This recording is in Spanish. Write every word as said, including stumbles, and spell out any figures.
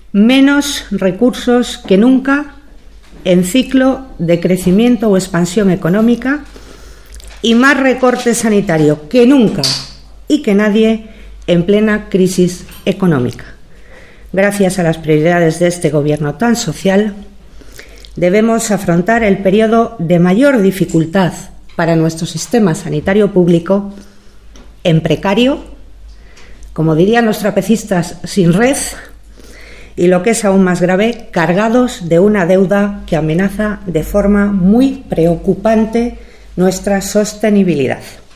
menos recursos que nunca en ciclo de crecimiento o expansión económica y más recorte sanitario que nunca y que nadie en plena crisis económica. Gracias a las prioridades de este Gobierno tan social, debemos afrontar el periodo de mayor dificultad para nuestro sistema sanitario público en precario, como dirían los trapecistas, sin red, y lo que es aún más grave, cargados de una deuda que amenaza de forma muy preocupante nuestra sostenibilidad.